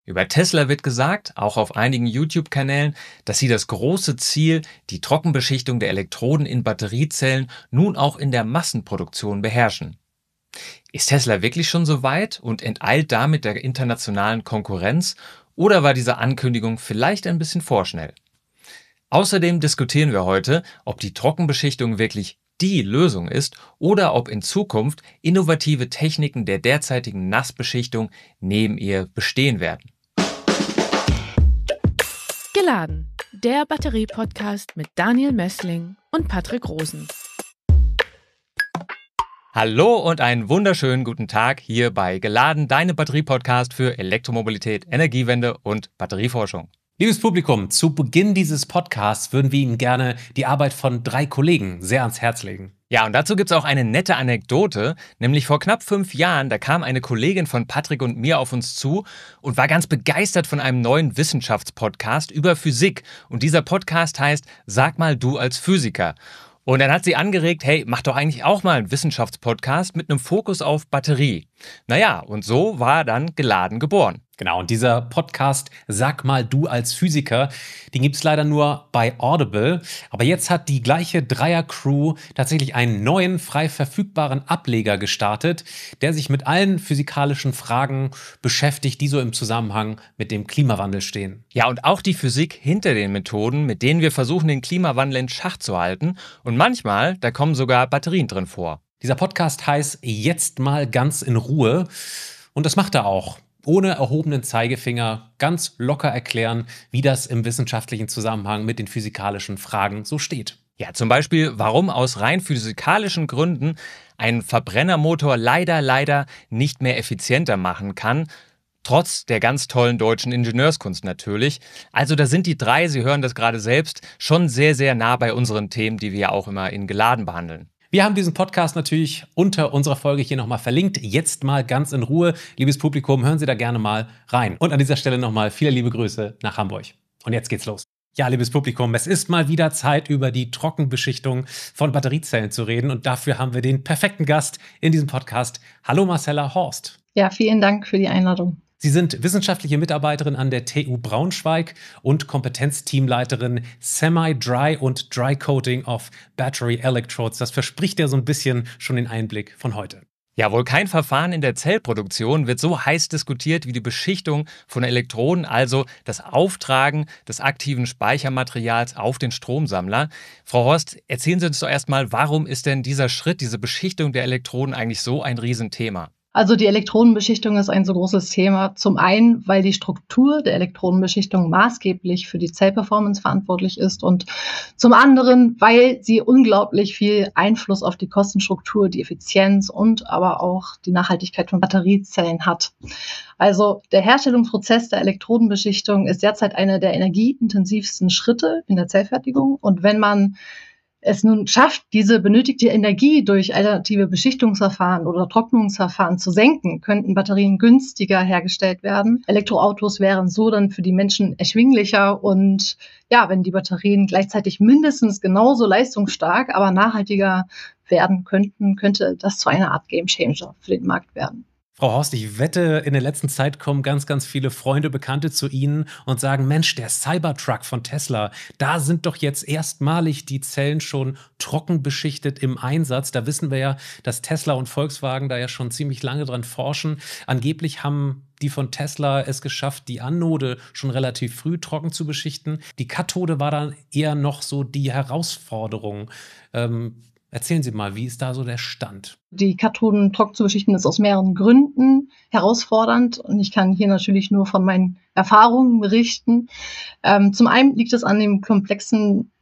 Über Tesla wird gesagt, auch auf einigen YouTube-Kanälen, dass sie das große Ziel, die Trockenbeschichtung der Elektroden in Batteriezellen nun auch in der Massenproduktion beherrschen. Ist Tesla wirklich schon so weit und enteilt damit der internationalen Konkurrenz oder war diese Ankündigung vielleicht ein bisschen vorschnell? Außerdem diskutieren wir heute, ob die Trockenbeschichtung wirklich die Lösung ist oder ob in Zukunft innovative Techniken der derzeitigen Nassbeschichtung neben ihr bestehen werden. Geladen, der Batterie-Podcast mit Daniel Mössling und Patrick Rosen. Hallo und einen wunderschönen guten Tag hier bei Geladen, deinem Batterie-Podcast für Elektromobilität, Energiewende und Batterieforschung. Liebes Publikum, zu Beginn dieses Podcasts würden wir Ihnen gerne die Arbeit von 3 Kollegen sehr ans Herz legen. Ja, und dazu gibt es auch eine nette Anekdote, nämlich vor knapp 5 Jahren, da kam eine Kollegin von Patrick und mir auf uns zu und war ganz begeistert von einem neuen Wissenschaftspodcast über Physik. Und dieser Podcast heißt Sag mal du als Physiker. Und dann hat sie angeregt, hey, mach doch eigentlich auch mal einen Wissenschaftspodcast mit einem Fokus auf Batterie. Naja, und so war dann Geladen geboren. Genau, und dieser Podcast, Sag mal du als Physiker, den gibt es leider nur bei Audible. Aber jetzt hat die gleiche Dreier-Crew tatsächlich einen neuen, frei verfügbaren Ableger gestartet, der sich mit allen physikalischen Fragen beschäftigt, die so im Zusammenhang mit dem Klimawandel stehen. Ja, und auch die Physik hinter den Methoden, mit denen wir versuchen, den Klimawandel in Schach zu halten. Und manchmal, da kommen sogar Batterien drin vor. Dieser Podcast heißt Jetzt mal ganz in Ruhe. Und das macht er auch. Ohne erhobenen Zeigefinger ganz locker erklären, wie das im wissenschaftlichen Zusammenhang mit den physikalischen Fragen so steht. Ja, zum Beispiel, warum aus rein physikalischen Gründen ein Verbrennermotor leider nicht mehr effizienter machen kann, trotz der ganz tollen deutschen Ingenieurskunst natürlich. Also da sind die 3, Sie hören das gerade selbst, schon sehr nah bei unseren Themen, die wir ja auch immer in Geladen behandeln. Wir haben diesen Podcast natürlich unter unserer Folge hier nochmal verlinkt. Jetzt mal ganz in Ruhe. Liebes Publikum, hören Sie da gerne mal rein. Und an dieser Stelle nochmal viele liebe Grüße nach Hamburg. Und jetzt geht's los. Ja, liebes Publikum, es ist mal wieder Zeit, über die Trockenbeschichtung von Batteriezellen zu reden. Und dafür haben wir den perfekten Gast in diesem Podcast. Hallo Marcella Horst. Ja, vielen Dank für die Einladung. Sie sind wissenschaftliche Mitarbeiterin an der TU Braunschweig und Kompetenzteamleiterin Semi-Dry und Dry Coating of Battery Electrodes. Das verspricht ja so ein bisschen schon den Einblick von heute. Ja, wohl kein Verfahren in der Zellproduktion wird so heiß diskutiert wie die Beschichtung von Elektroden, also das Auftragen des aktiven Speichermaterials auf den Stromsammler. Frau Horst, erzählen Sie uns doch erstmal, warum ist denn dieser Schritt, diese Beschichtung der Elektroden eigentlich so ein Riesenthema? Also die Elektronenbeschichtung ist ein so großes Thema. Zum einen, weil die Struktur der Elektronenbeschichtung maßgeblich für die Zellperformance verantwortlich ist und zum anderen, weil sie unglaublich viel Einfluss auf die Kostenstruktur, die Effizienz und aber auch die Nachhaltigkeit von Batteriezellen hat. Also der Herstellungsprozess der Elektronenbeschichtung ist derzeit einer der energieintensivsten Schritte in der Zellfertigung und wenn man es nun schafft, diese benötigte Energie durch alternative Beschichtungsverfahren oder Trocknungsverfahren zu senken, könnten Batterien günstiger hergestellt werden. Elektroautos wären so dann für die Menschen erschwinglicher und ja, wenn die Batterien gleichzeitig mindestens genauso leistungsstark, aber nachhaltiger werden könnten, könnte das zu einer Art Gamechanger für den Markt werden. Frau Horst, ich wette, in der letzten Zeit kommen ganz viele Freunde, Bekannte zu Ihnen und sagen, Mensch, der Cybertruck von Tesla, da sind doch jetzt erstmalig die Zellen schon trocken beschichtet im Einsatz. Da wissen wir ja, dass Tesla und Volkswagen da ja schon ziemlich lange dran forschen. Angeblich haben die von Tesla es geschafft, die Anode schon relativ früh trocken zu beschichten. Die Kathode war dann eher noch so die Herausforderung. Erzählen Sie mal, wie ist da so der Stand? Die Kathoden trocken zu beschichten ist aus mehreren Gründen herausfordernd und ich kann hier natürlich nur von meinen Erfahrungen berichten. Zum einen liegt es an dem komplexen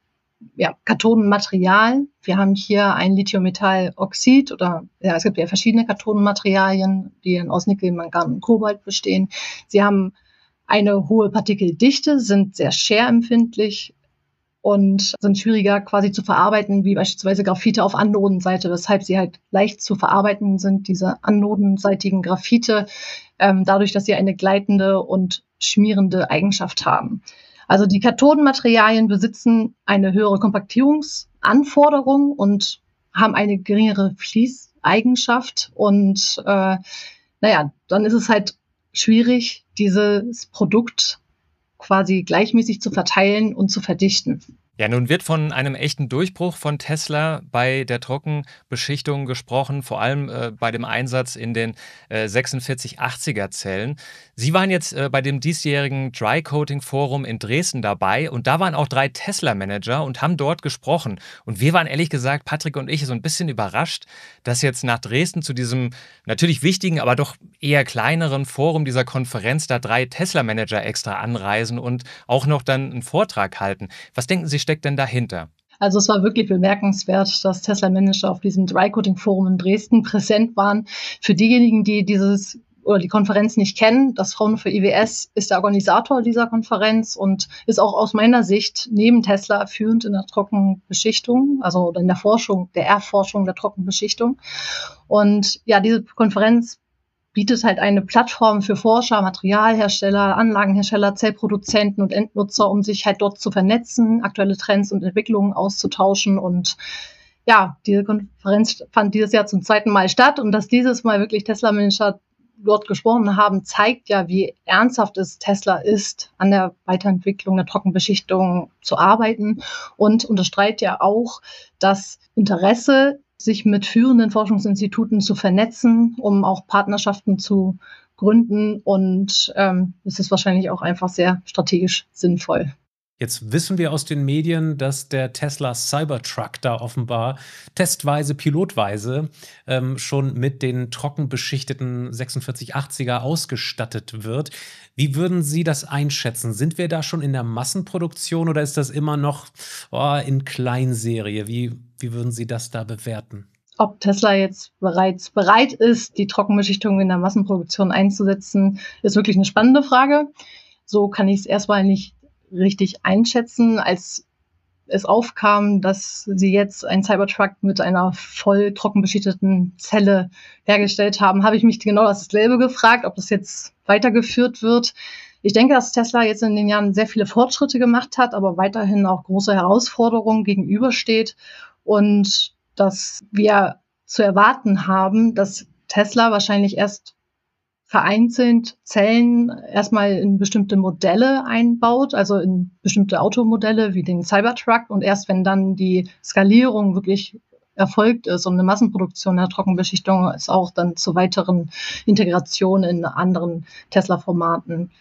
Kathodenmaterial. Wir haben hier ein Lithiummetalloxid es gibt ja verschiedene Kathodenmaterialien, die aus Nickel, Mangan und Kobalt bestehen. Sie haben eine hohe Partikeldichte, sind sehr scherempfindlich und sind schwieriger quasi zu verarbeiten, wie beispielsweise Graphite auf Anodenseite, weshalb sie halt leicht zu verarbeiten sind, diese anodenseitigen Graphite, dadurch, dass sie eine gleitende und schmierende Eigenschaft haben. Also die Kathodenmaterialien besitzen eine höhere Kompaktierungsanforderung und haben eine geringere Fließeigenschaft und dann ist es halt schwierig, dieses Produkt quasi gleichmäßig zu verteilen und zu verdichten. Ja, nun wird von einem echten Durchbruch von Tesla bei der Trockenbeschichtung gesprochen, vor allem bei dem Einsatz in den 4680er Zellen. Sie waren jetzt bei dem diesjährigen Dry Coating Forum in Dresden dabei und da waren auch 3 Tesla-Manager und haben dort gesprochen. Und wir waren ehrlich gesagt, Patrick und ich, so ein bisschen überrascht, dass jetzt nach Dresden zu diesem natürlich wichtigen, aber doch eher kleineren Forum dieser Konferenz da 3 Tesla-Manager extra anreisen und auch noch dann einen Vortrag halten. Was denken Sie, steckt denn dahinter? Also es war wirklich bemerkenswert, dass Tesla-Manager auf diesem Dry-Coating-Forum in Dresden präsent waren. Für diejenigen, die die Konferenz nicht kennen, das Fraunhofer IWS ist der Organisator dieser Konferenz und ist auch aus meiner Sicht neben Tesla führend in der Trockenbeschichtung, also in der Forschung, der Erforschung der Trockenbeschichtung. Und ja, diese Konferenz bietet halt eine Plattform für Forscher, Materialhersteller, Anlagenhersteller, Zellproduzenten und Endnutzer, um sich halt dort zu vernetzen, aktuelle Trends und Entwicklungen auszutauschen. Und ja, diese Konferenz fand dieses Jahr zum 2. Mal statt. Und dass dieses Mal wirklich Tesla-Manager dort gesprochen haben, zeigt ja, wie ernsthaft es Tesla ist, an der Weiterentwicklung der Trockenbeschichtung zu arbeiten und unterstreicht ja auch das Interesse, sich mit führenden Forschungsinstituten zu vernetzen, um auch Partnerschaften zu gründen. Und es ist wahrscheinlich auch einfach sehr strategisch sinnvoll. Jetzt wissen wir aus den Medien, dass der Tesla Cybertruck da offenbar testweise, pilotweise schon mit den trockenbeschichteten 4680er ausgestattet wird. Wie würden Sie das einschätzen? Sind wir da schon in der Massenproduktion oder ist das immer noch in Kleinserie? Wie würden Sie das da bewerten? Ob Tesla jetzt bereits bereit ist, die Trockenbeschichtung in der Massenproduktion einzusetzen, ist wirklich eine spannende Frage. So kann ich es erstmal nicht richtig einschätzen. Als es aufkam, dass sie jetzt einen Cybertruck mit einer voll trockenbeschichteten Zelle hergestellt haben, habe ich mich genau dasselbe gefragt, ob das jetzt weitergeführt wird. Ich denke, dass Tesla jetzt in den Jahren sehr viele Fortschritte gemacht hat, aber weiterhin auch große Herausforderungen gegenübersteht und dass wir zu erwarten haben, dass Tesla wahrscheinlich erst vereinzelt Zellen erstmal in bestimmte Modelle einbaut, also in bestimmte Automodelle wie den Cybertruck. Und erst wenn dann die Skalierung wirklich erfolgt ist und eine Massenproduktion der Trockenbeschichtung ist auch dann zu weiteren Integrationen in anderen Tesla-Formaten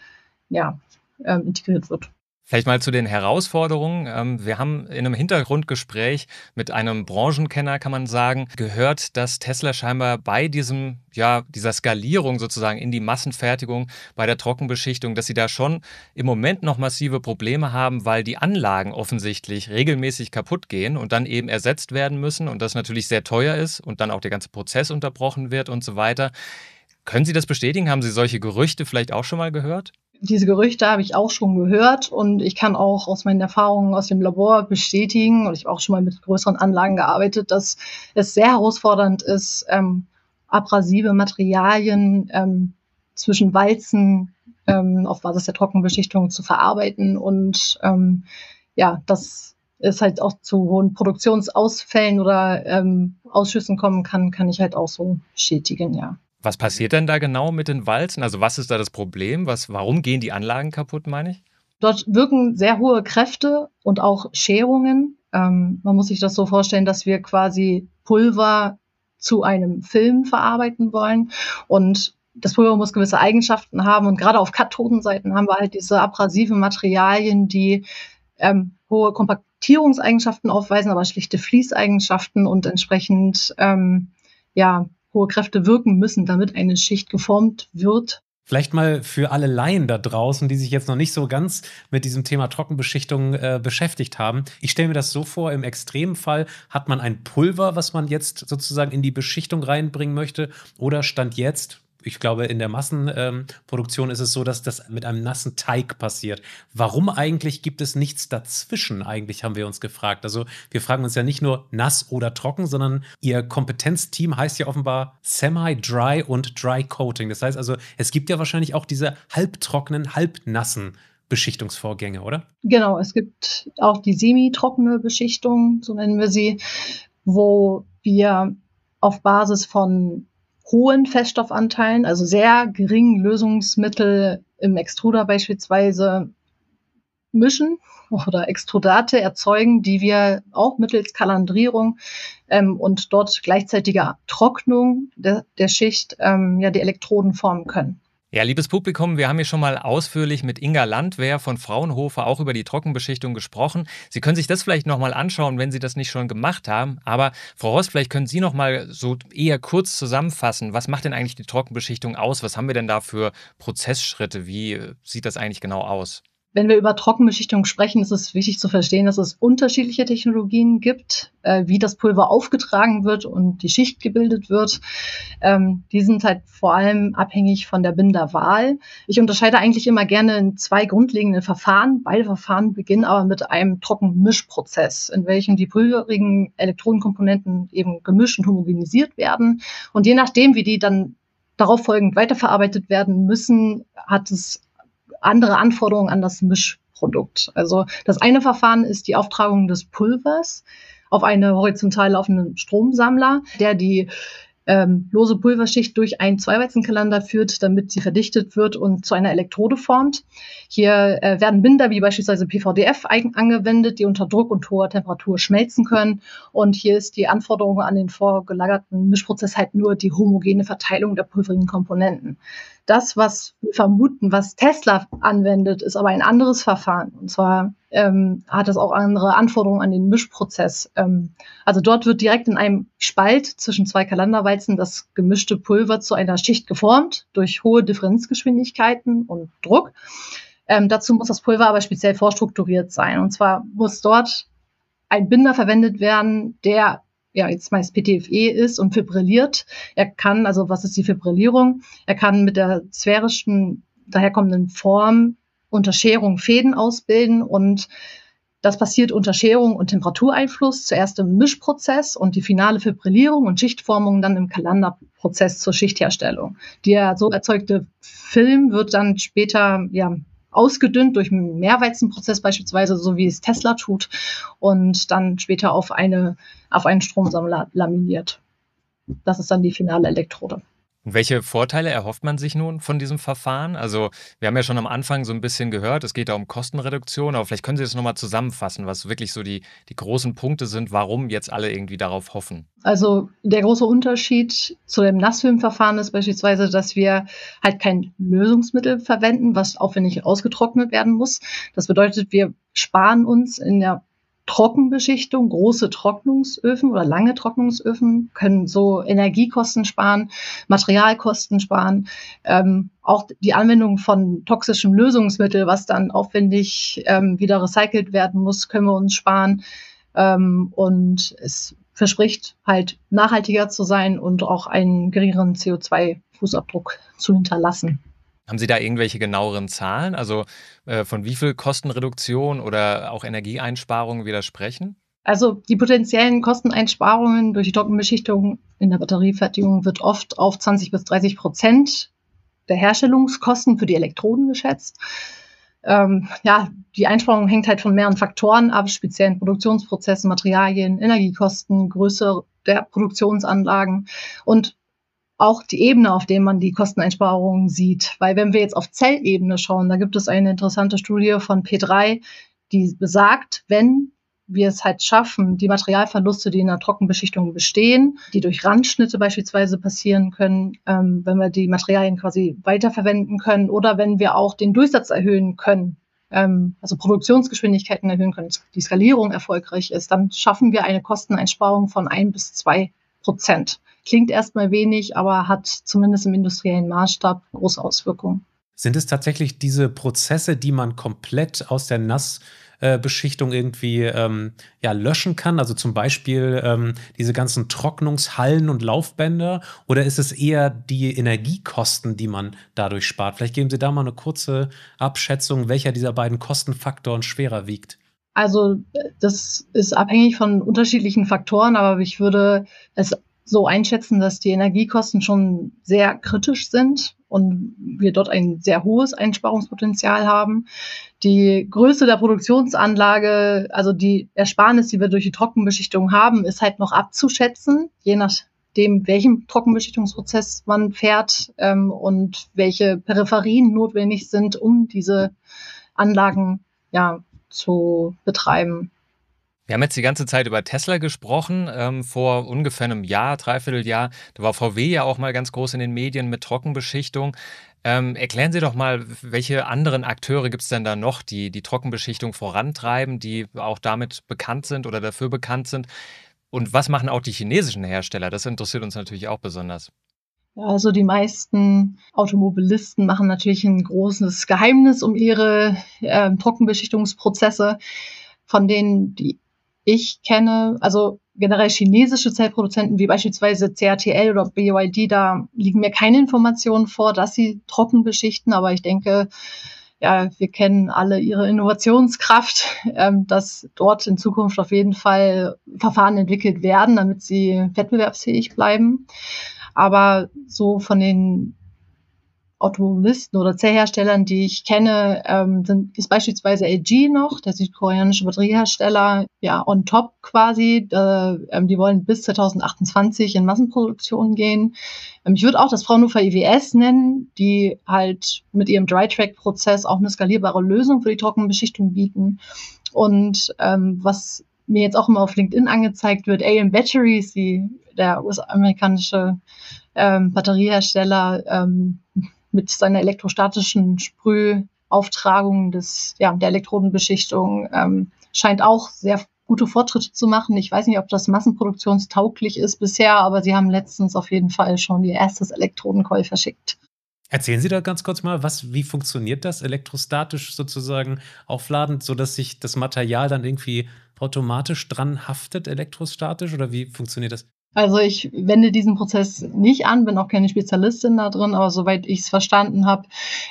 integriert wird. Vielleicht mal zu den Herausforderungen. Wir haben in einem Hintergrundgespräch mit einem Branchenkenner, kann man sagen, gehört, dass Tesla scheinbar bei dieser Skalierung sozusagen in die Massenfertigung bei der Trockenbeschichtung, dass sie da schon im Moment noch massive Probleme haben, weil die Anlagen offensichtlich regelmäßig kaputt gehen und dann eben ersetzt werden müssen und das natürlich sehr teuer ist und dann auch der ganze Prozess unterbrochen wird und so weiter. Können Sie das bestätigen? Haben Sie solche Gerüchte vielleicht auch schon mal gehört? Diese Gerüchte habe ich auch schon gehört und ich kann auch aus meinen Erfahrungen aus dem Labor bestätigen, und ich habe auch schon mal mit größeren Anlagen gearbeitet, dass es sehr herausfordernd ist, abrasive Materialien zwischen Walzen auf Basis der Trockenbeschichtung zu verarbeiten. Und dass es halt auch zu hohen Produktionsausfällen oder Ausschüssen kommen kann ich halt auch so bestätigen, ja. Was passiert denn da genau mit den Walzen? Also was ist da das Problem? Warum gehen die Anlagen kaputt, meine ich? Dort wirken sehr hohe Kräfte und auch Scherungen. Man muss sich das so vorstellen, dass wir quasi Pulver zu einem Film verarbeiten wollen. Und das Pulver muss gewisse Eigenschaften haben. Und gerade auf Kathodenseiten haben wir halt diese abrasiven Materialien, die hohe Kompaktierungseigenschaften aufweisen, aber schlichte Fließeigenschaften und entsprechend hohe Kräfte wirken müssen, damit eine Schicht geformt wird. Vielleicht mal für alle Laien da draußen, die sich jetzt noch nicht so ganz mit diesem Thema Trockenbeschichtung beschäftigt haben. Ich stelle mir das so vor, im Extremfall hat man ein Pulver, was man jetzt sozusagen in die Beschichtung reinbringen möchte, oder Stand jetzt, ich glaube, in der Massenproduktion ist es so, dass das mit einem nassen Teig passiert. Warum eigentlich gibt es nichts dazwischen, eigentlich, haben wir uns gefragt. Also wir fragen uns ja nicht nur nass oder trocken, sondern Ihr Kompetenzteam heißt ja offenbar Semi-Dry und Dry Coating. Das heißt also, es gibt ja wahrscheinlich auch diese halbtrockenen, halbnassen Beschichtungsvorgänge, oder? Genau, es gibt auch die semi-trockene Beschichtung, so nennen wir sie, wo wir auf Basis von hohen Feststoffanteilen, also sehr geringen Lösungsmittel im Extruder beispielsweise mischen oder Extrudate erzeugen, die wir auch mittels Kalandrierung und dort gleichzeitiger Trocknung der Schicht die Elektroden formen können. Ja, liebes Publikum, wir haben hier schon mal ausführlich mit Inga Landwehr von Fraunhofer auch über die Trockenbeschichtung gesprochen. Sie können sich das vielleicht noch mal anschauen, wenn Sie das nicht schon gemacht haben. Aber Frau Ross, vielleicht können Sie noch mal so eher kurz zusammenfassen. Was macht denn eigentlich die Trockenbeschichtung aus? Was haben wir denn da für Prozessschritte? Wie sieht das eigentlich genau aus? Wenn wir über Trockenbeschichtung sprechen, ist es wichtig zu verstehen, dass es unterschiedliche Technologien gibt, wie das Pulver aufgetragen wird und die Schicht gebildet wird. Die sind halt vor allem abhängig von der Binderwahl. Ich unterscheide eigentlich immer gerne in 2 grundlegende Verfahren. Beide Verfahren beginnen aber mit einem Trockenmischprozess, in welchem die pulverigen Elektrodenkomponenten eben gemischt und homogenisiert werden. Und je nachdem, wie die dann darauf folgend weiterverarbeitet werden müssen, hat es andere Anforderungen an das Mischprodukt. Also das eine Verfahren ist die Auftragung des Pulvers auf eine horizontal laufenden Stromsammler, der die lose Pulverschicht durch einen Zweiweizenkalander führt, damit sie verdichtet wird und zu einer Elektrode formt. Hier werden Binder wie beispielsweise PVDF angewendet, die unter Druck und hoher Temperatur schmelzen können. Und hier ist die Anforderung an den vorgelagerten Mischprozess halt nur die homogene Verteilung der pulverigen Komponenten. Das, was wir vermuten, was Tesla anwendet, ist aber ein anderes Verfahren. Und zwar hat es auch andere Anforderungen an den Mischprozess. Also dort wird direkt in einem Spalt zwischen 2 Kalenderwalzen das gemischte Pulver zu einer Schicht geformt durch hohe Differenzgeschwindigkeiten und Druck. Dazu muss das Pulver aber speziell vorstrukturiert sein. Und zwar muss dort ein Binder verwendet werden, der jetzt meist PTFE ist und fibrilliert. Er kann, also was ist die Fibrillierung? Er kann mit der sphärischen, daherkommenden Form unter Scherung Fäden ausbilden und das passiert unter Scherung und Temperatureinfluss, zuerst im Mischprozess und die finale Fibrillierung und Schichtformung dann im Kalenderprozess zur Schichtherstellung. Der so erzeugte Film wird dann später ausgedünnt durch einen Mehrweizenprozess beispielsweise, so wie es Tesla tut, und dann später auf einen Stromsammler laminiert. Das ist dann die finale Elektrode. Und welche Vorteile erhofft man sich nun von diesem Verfahren? Also wir haben ja schon am Anfang so ein bisschen gehört, es geht da um Kostenreduktion, aber vielleicht können Sie das nochmal zusammenfassen, was wirklich so die großen Punkte sind, warum jetzt alle irgendwie darauf hoffen. Also der große Unterschied zu dem Nassfilmverfahren ist beispielsweise, dass wir halt kein Lösungsmittel verwenden, was aufwendig ausgetrocknet werden muss. Das bedeutet, wir sparen uns in der Trockenbeschichtung, große Trocknungsöfen oder lange Trocknungsöfen können so Energiekosten sparen, Materialkosten sparen, auch die Anwendung von toxischem Lösungsmittel, was dann aufwendig wieder recycelt werden muss, können wir uns sparen und es verspricht halt nachhaltiger zu sein und auch einen geringeren CO2-Fußabdruck zu hinterlassen. Haben Sie da irgendwelche genaueren Zahlen? Also von wie viel Kostenreduktion oder auch Energieeinsparungen wir da sprechen? Also die potenziellen Kosteneinsparungen durch die Trockenbeschichtung in der Batteriefertigung wird oft auf 20-30% der Herstellungskosten für die Elektroden geschätzt. Die Einsparung hängt halt von mehreren Faktoren ab, speziellen Produktionsprozessen, Materialien, Energiekosten, Größe der Produktionsanlagen und auch die Ebene, auf der man die Kosteneinsparungen sieht. Weil wenn wir jetzt auf Zellebene schauen, da gibt es eine interessante Studie von P3, die besagt, wenn wir es halt schaffen, die Materialverluste, die in der Trockenbeschichtung bestehen, die durch Randschnitte beispielsweise passieren können, wenn wir die Materialien quasi weiterverwenden können oder wenn wir auch den Durchsatz erhöhen können, also Produktionsgeschwindigkeiten erhöhen können, die Skalierung erfolgreich ist, dann schaffen wir eine Kosteneinsparung von 1-2%. Klingt erstmal wenig, aber hat zumindest im industriellen Maßstab große Auswirkungen. Sind es tatsächlich diese Prozesse, die man komplett aus der Nassbeschichtung irgendwie löschen kann? Also zum Beispiel diese ganzen Trocknungshallen und Laufbänder? Oder ist es eher die Energiekosten, die man dadurch spart? Vielleicht geben Sie da mal eine kurze Abschätzung, welcher dieser beiden Kostenfaktoren schwerer wiegt. Also das ist abhängig von unterschiedlichen Faktoren, aber ich würde es so einschätzen, dass die Energiekosten schon sehr kritisch sind und wir dort ein sehr hohes Einsparungspotenzial haben. Die Größe der Produktionsanlage, also die Ersparnis, die wir durch die Trockenbeschichtung haben, ist halt noch abzuschätzen, je nachdem, nachdem, welchen Trockenbeschichtungsprozess man fährt und welche Peripherien notwendig sind, um diese Anlagen zu betreiben. Wir haben jetzt die ganze Zeit über Tesla gesprochen. Vor ungefähr einem Jahr, Dreivierteljahr, da war VW ja auch mal ganz groß in den Medien mit Trockenbeschichtung. Erklären Sie doch mal, welche anderen Akteure gibt es denn da noch, die die Trockenbeschichtung vorantreiben, die auch damit bekannt sind oder dafür bekannt sind? Und was machen auch die chinesischen Hersteller? Das interessiert uns natürlich auch besonders. Also die meisten Automobilisten machen natürlich ein großes Geheimnis um ihre Trockenbeschichtungsprozesse, von denen die ich kenne, also generell chinesische Zellproduzenten wie beispielsweise CATL oder BYD, da liegen mir keine Informationen vor, dass sie trocken beschichten, aber ich denke, wir kennen alle ihre Innovationskraft, dass dort in Zukunft auf jeden Fall Verfahren entwickelt werden, damit sie wettbewerbsfähig bleiben. Aber so von den Automobilisten oder Zellherstellern, die ich kenne, ist beispielsweise LG noch, der südkoreanische Batteriehersteller, on top quasi. Die wollen bis 2028 in Massenproduktion gehen. Ich würde auch das Fraunhofer IWS nennen, die halt mit ihrem Dry-Track-Prozess auch eine skalierbare Lösung für die Trockenbeschichtung bieten. Und was mir jetzt auch immer auf LinkedIn angezeigt wird, AM Batteries, der US-amerikanische Batteriehersteller, mit seiner elektrostatischen Sprühauftragung der Elektrodenbeschichtung scheint auch sehr gute Fortschritte zu machen. Ich weiß nicht, ob das massenproduktionstauglich ist bisher, aber sie haben letztens auf jeden Fall schon ihr erstes Elektrodencoil verschickt. Erzählen Sie da ganz kurz mal, wie funktioniert das elektrostatisch sozusagen aufladend, sodass sich das Material dann irgendwie automatisch dran haftet, elektrostatisch, oder wie funktioniert das? Also ich wende diesen Prozess nicht an, bin auch keine Spezialistin da drin, aber soweit ich es verstanden habe,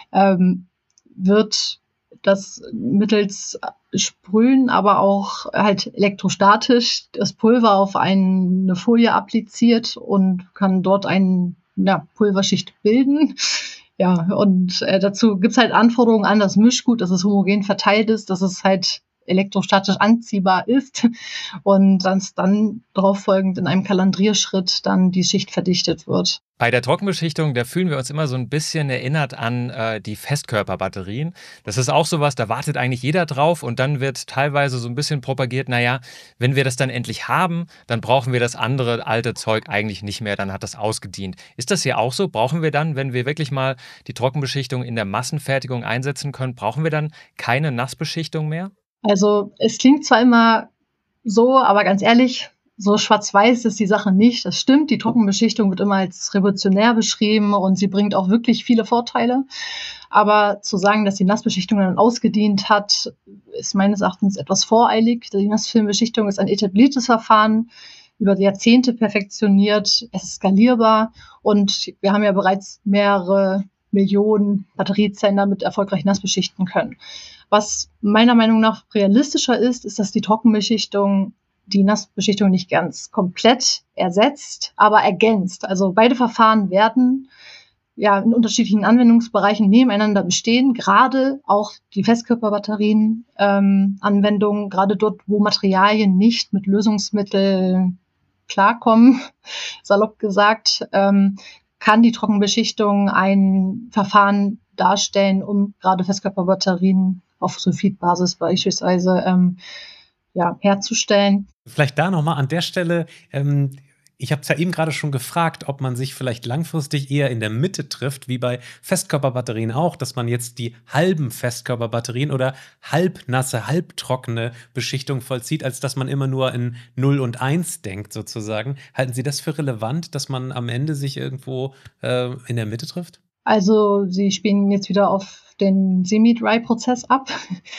wird das mittels Sprühen, aber auch halt elektrostatisch das Pulver auf eine Folie appliziert und kann dort eine Pulverschicht bilden. Ja, und dazu gibt es halt Anforderungen an das Mischgut, dass es homogen verteilt ist, dass es halt elektrostatisch anziehbar ist und dann darauf folgend in einem Kalandrierschritt dann die Schicht verdichtet wird. Bei der Trockenbeschichtung, da fühlen wir uns immer so ein bisschen erinnert an die Festkörperbatterien. Das ist auch sowas, da wartet eigentlich jeder drauf und dann wird teilweise so ein bisschen propagiert, naja, wenn wir das dann endlich haben, dann brauchen wir das andere alte Zeug eigentlich nicht mehr, dann hat das ausgedient. Ist das hier auch so? Brauchen wir dann, wenn wir wirklich mal die Trockenbeschichtung in der Massenfertigung einsetzen können, brauchen wir dann keine Nassbeschichtung mehr? Also es klingt zwar immer so, aber ganz ehrlich, so schwarz-weiß ist die Sache nicht. Das stimmt, die Trockenbeschichtung wird immer als revolutionär beschrieben und sie bringt auch wirklich viele Vorteile. Aber zu sagen, dass die Nassbeschichtung dann ausgedient hat, ist meines Erachtens etwas voreilig. Die Nassfilmbeschichtung ist ein etabliertes Verfahren, über Jahrzehnte perfektioniert, es ist skalierbar und wir haben ja bereits mehrere Millionen Batteriezellen damit erfolgreich nassbeschichten können. Was meiner Meinung nach realistischer ist, ist, dass die Trockenbeschichtung die Nassbeschichtung nicht ganz komplett ersetzt, aber ergänzt. Also beide Verfahren werden in unterschiedlichen Anwendungsbereichen nebeneinander bestehen, gerade auch die Festkörperbatterien Anwendungen, gerade dort, wo Materialien nicht mit Lösungsmitteln klarkommen, salopp gesagt, kann die Trockenbeschichtung ein Verfahren darstellen, um gerade Festkörperbatterien auf Sulfidbasis beispielsweise herzustellen. Vielleicht da nochmal an der Stelle, ich habe es ja eben gerade schon gefragt, ob man sich vielleicht langfristig eher in der Mitte trifft, wie bei Festkörperbatterien auch, dass man jetzt die halben Festkörperbatterien oder halbnasse, halbtrockene Beschichtung vollzieht, als dass man immer nur in 0 und 1 denkt sozusagen. Halten Sie das für relevant, dass man am Ende sich irgendwo in der Mitte trifft? Also Sie spielen jetzt wieder auf den Semi-Dry-Prozess ab.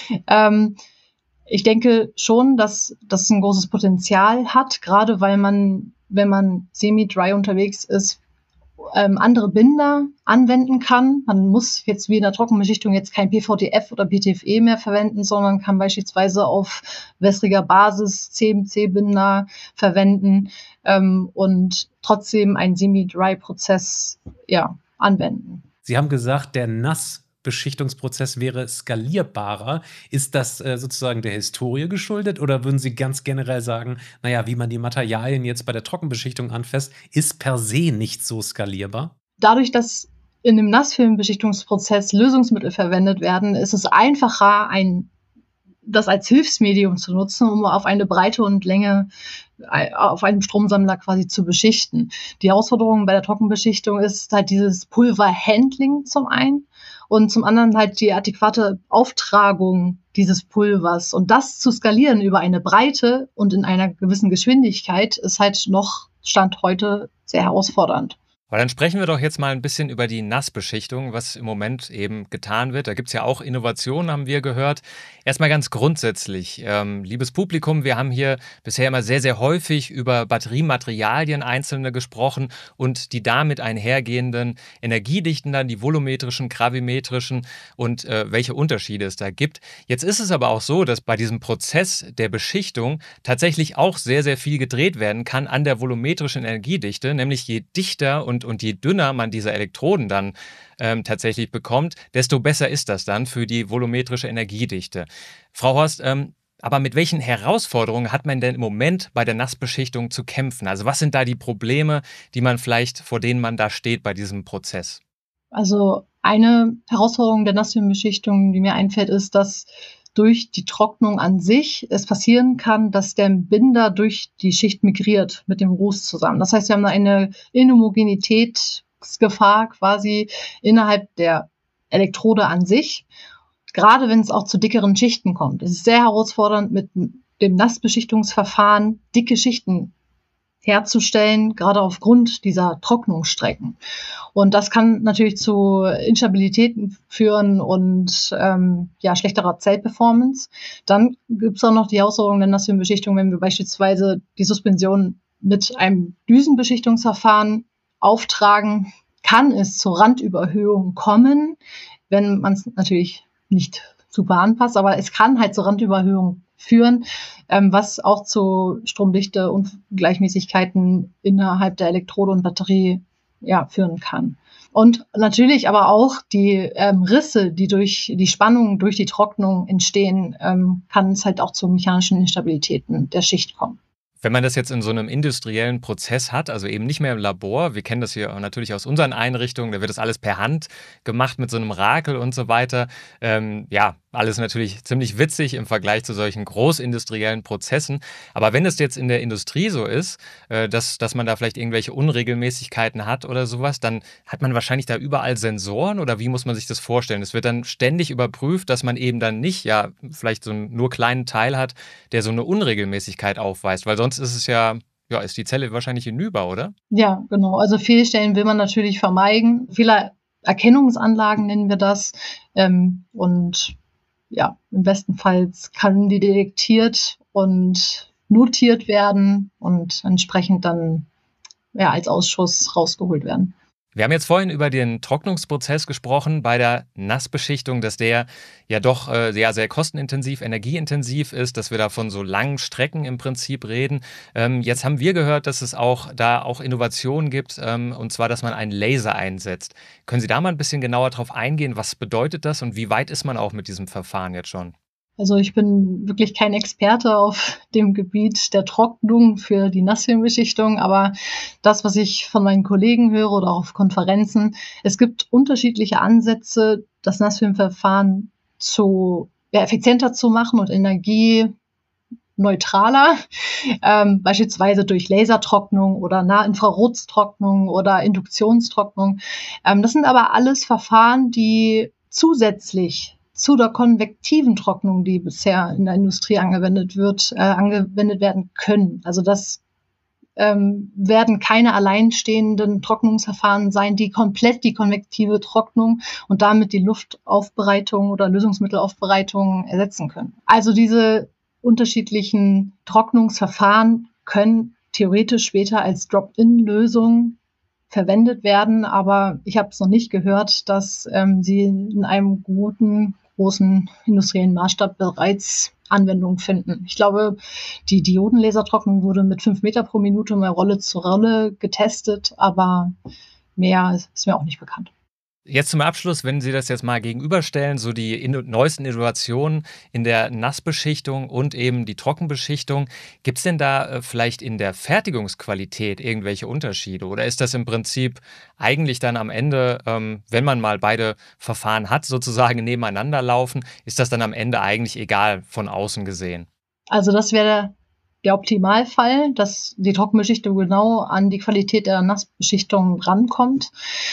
Ich denke schon, dass das ein großes Potenzial hat, gerade weil man, wenn man semi-dry unterwegs ist, andere Binder anwenden kann. Man muss jetzt wie in der Trockenbeschichtung jetzt kein PVDF oder PTFE mehr verwenden, sondern kann beispielsweise auf wässriger Basis CMC-Binder verwenden und trotzdem einen Semi-Dry-Prozess anwenden. Sie haben gesagt, der Nassbeschichtungsprozess Nassbeschichtungsprozess wäre skalierbarer. Ist das sozusagen der Historie geschuldet oder würden Sie ganz generell sagen, naja, wie man die Materialien jetzt bei der Trockenbeschichtung anfasst, ist per se nicht so skalierbar? Dadurch, dass in dem Nassfilmbeschichtungsprozess Lösungsmittel verwendet werden, ist es einfacher, das als Hilfsmedium zu nutzen, um auf eine Breite und Länge auf einem Stromsammler quasi zu beschichten. Die Herausforderung bei der Trockenbeschichtung ist halt dieses Pulverhandling zum einen und zum anderen halt die adäquate Auftragung dieses Pulvers. Und das zu skalieren über eine Breite und in einer gewissen Geschwindigkeit ist halt noch Stand heute sehr herausfordernd. Aber dann sprechen wir doch jetzt mal ein bisschen über die Nassbeschichtung, was im Moment eben getan wird. Da gibt es ja auch Innovationen, haben wir gehört. Erstmal ganz grundsätzlich, liebes Publikum, wir haben hier bisher immer sehr, sehr häufig über Batteriematerialien einzelne gesprochen und die damit einhergehenden Energiedichten, dann die volumetrischen, gravimetrischen und welche Unterschiede es da gibt. Jetzt ist es aber auch so, dass bei diesem Prozess der Beschichtung tatsächlich auch sehr, sehr viel gedreht werden kann an der volumetrischen Energiedichte, nämlich je dichter und je dünner man diese Elektroden dann tatsächlich bekommt, desto besser ist das dann für die volumetrische Energiedichte. Frau Horst, aber mit welchen Herausforderungen hat man denn im Moment bei der Nassbeschichtung zu kämpfen? Also was sind da die Probleme, vor denen man da steht bei diesem Prozess? Also eine Herausforderung der Nassfilmbeschichtung, die mir einfällt, ist, dass durch die Trocknung an sich es passieren kann, dass der Binder durch die Schicht migriert mit dem Ruß zusammen. Das heißt, wir haben eine Inhomogenitätsgefahr quasi innerhalb der Elektrode an sich, gerade wenn es auch zu dickeren Schichten kommt. Es ist sehr herausfordernd, mit dem Nassbeschichtungsverfahren dicke Schichten herzustellen, gerade aufgrund dieser Trocknungsstrecken. Und das kann natürlich zu Instabilitäten führen und schlechterer Zellperformance. Dann gibt es auch noch die Herausforderung der Nassfilmbeschichtung, wenn wir beispielsweise die Suspension mit einem Düsenbeschichtungsverfahren auftragen, kann es zur Randüberhöhung kommen, wenn man es natürlich nicht super anpasst, aber es kann halt zur Randüberhöhung führen, was auch zu Stromdichte und Gleichmäßigkeiten innerhalb der Elektrode und Batterie führen kann. Und natürlich aber auch die Risse, die durch die Spannung, durch die Trocknung entstehen, kann es halt auch zu mechanischen Instabilitäten der Schicht kommen. Wenn man das jetzt in so einem industriellen Prozess hat, also eben nicht mehr im Labor, wir kennen das hier natürlich aus unseren Einrichtungen, da wird das alles per Hand gemacht mit so einem Rakel und so weiter. Alles natürlich ziemlich witzig im Vergleich zu solchen großindustriellen Prozessen. Aber wenn es jetzt in der Industrie so ist, dass man da vielleicht irgendwelche Unregelmäßigkeiten hat oder sowas, dann hat man wahrscheinlich da überall Sensoren oder wie muss man sich das vorstellen? Es wird dann ständig überprüft, dass man eben dann nicht vielleicht so einen nur kleinen Teil hat, der so eine Unregelmäßigkeit aufweist, weil sonst ist es ist die Zelle wahrscheinlich hinüber, oder? Ja, genau. Also Fehlstellen will man natürlich vermeiden. Fehlererkennungsanlagen nennen wir das. Im besten Fall kann die detektiert und notiert werden und entsprechend dann als Ausschuss rausgeholt werden. Wir haben jetzt vorhin über den Trocknungsprozess gesprochen bei der Nassbeschichtung, dass der ja doch sehr, sehr kostenintensiv, energieintensiv ist, dass wir da von so langen Strecken im Prinzip reden. Jetzt haben wir gehört, dass es da auch Innovationen gibt, und zwar, dass man einen Laser einsetzt. Können Sie da mal ein bisschen genauer drauf eingehen? Was bedeutet das und wie weit ist man auch mit diesem Verfahren jetzt schon? Also ich bin wirklich kein Experte auf dem Gebiet der Trocknung für die Nassfilmbeschichtung, aber das, was ich von meinen Kollegen höre oder auch auf Konferenzen, es gibt unterschiedliche Ansätze, das Nassfilmverfahren effizienter zu machen und energieneutraler, beispielsweise durch Lasertrocknung oder Nahinfrarottrocknung oder Induktionstrocknung. Das sind aber alles Verfahren, die zusätzlich zu der konvektiven Trocknung, die bisher in der Industrie angewendet werden können. Also das werden keine alleinstehenden Trocknungsverfahren sein, die komplett die konvektive Trocknung und damit die Luftaufbereitung oder Lösungsmittelaufbereitung ersetzen können. Also diese unterschiedlichen Trocknungsverfahren können theoretisch später als Drop-in-Lösung verwendet werden, aber ich habe es noch nicht gehört, dass sie in einem großen industriellen Maßstab bereits Anwendung finden. Ich glaube, die Diodenlasertrocknung wurde mit 5 Meter pro Minute mal Rolle zu Rolle getestet, aber mehr ist mir auch nicht bekannt. Jetzt zum Abschluss, wenn Sie das jetzt mal gegenüberstellen, so die neuesten Innovationen in der Nassbeschichtung und eben die Trockenbeschichtung, gibt es denn da vielleicht in der Fertigungsqualität irgendwelche Unterschiede? Oder ist das im Prinzip eigentlich dann am Ende, wenn man mal beide Verfahren hat, sozusagen nebeneinander laufen, ist das dann am Ende eigentlich egal von außen gesehen? Also das wäre der Optimalfall, dass die Trockenbeschichtung genau an die Qualität der Nassbeschichtung rankommt.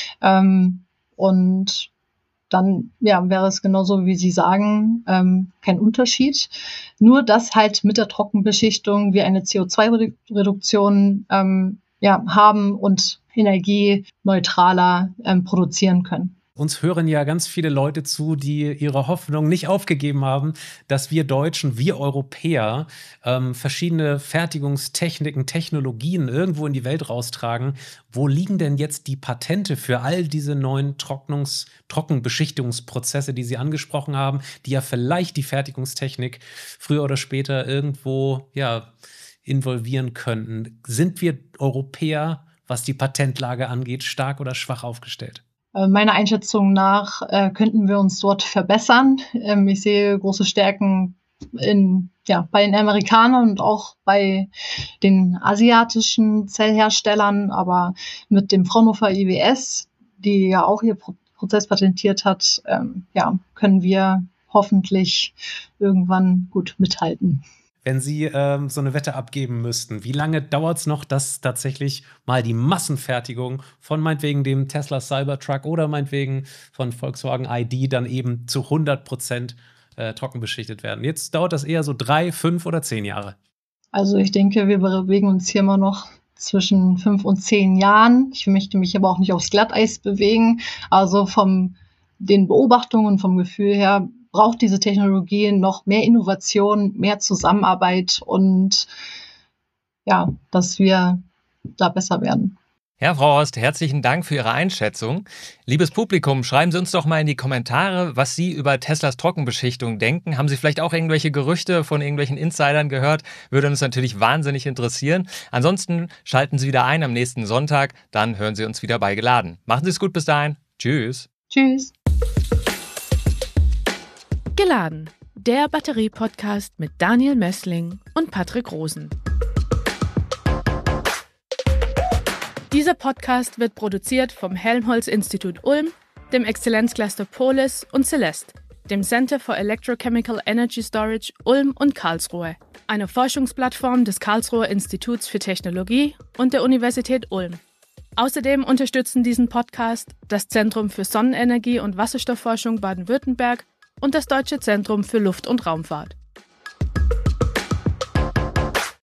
Und dann wäre es genauso, wie Sie sagen, kein Unterschied. Nur, dass halt mit der Trockenbeschichtung wir eine CO2-Reduktion haben und energieneutraler produzieren können. Uns hören ja ganz viele Leute zu, die ihre Hoffnung nicht aufgegeben haben, dass wir Deutschen, wir Europäer verschiedene Fertigungstechniken, Technologien irgendwo in die Welt raustragen. Wo liegen denn jetzt die Patente für all diese neuen Trockenbeschichtungsprozesse, die Sie angesprochen haben, die ja vielleicht die Fertigungstechnik früher oder später irgendwo involvieren könnten? Sind wir Europäer, was die Patentlage angeht, stark oder schwach aufgestellt? Meiner Einschätzung nach könnten wir uns dort verbessern. Ich sehe große Stärken bei den Amerikanern und auch bei den asiatischen Zellherstellern, aber mit dem Fraunhofer IWS, die ja auch ihr Prozess patentiert hat, können wir hoffentlich irgendwann gut mithalten. Wenn Sie so eine Wette abgeben müssten, wie lange dauert es noch, dass tatsächlich mal die Massenfertigung von meinetwegen dem Tesla Cybertruck oder meinetwegen von Volkswagen ID dann eben zu 100% trockenbeschichtet werden? Jetzt dauert das eher so 3, 5 oder 10 Jahre. Also ich denke, wir bewegen uns hier immer noch zwischen 5 und 10 Jahren. Ich möchte mich aber auch nicht aufs Glatteis bewegen. Also von den Beobachtungen, vom Gefühl her, braucht diese Technologie noch mehr Innovation, mehr Zusammenarbeit und dass wir da besser werden. Ja, Frau Horst, herzlichen Dank für Ihre Einschätzung. Liebes Publikum, schreiben Sie uns doch mal in die Kommentare, was Sie über Teslas Trockenbeschichtung denken. Haben Sie vielleicht auch irgendwelche Gerüchte von irgendwelchen Insidern gehört? Würde uns natürlich wahnsinnig interessieren. Ansonsten schalten Sie wieder ein am nächsten Sonntag, dann hören Sie uns wieder bei Geladen. Machen Sie es gut bis dahin. Tschüss. Tschüss. Geladen, der Batterie-Podcast mit Daniel Mössling und Patrick Rosen. Dieser Podcast wird produziert vom Helmholtz-Institut Ulm, dem Exzellenzcluster Polis und Celeste, dem Center for Electrochemical Energy Storage Ulm und Karlsruhe, einer Forschungsplattform des Karlsruher Instituts für Technologie und der Universität Ulm. Außerdem unterstützen diesen Podcast das Zentrum für Sonnenenergie und Wasserstoffforschung Baden-Württemberg und das Deutsche Zentrum für Luft- und Raumfahrt.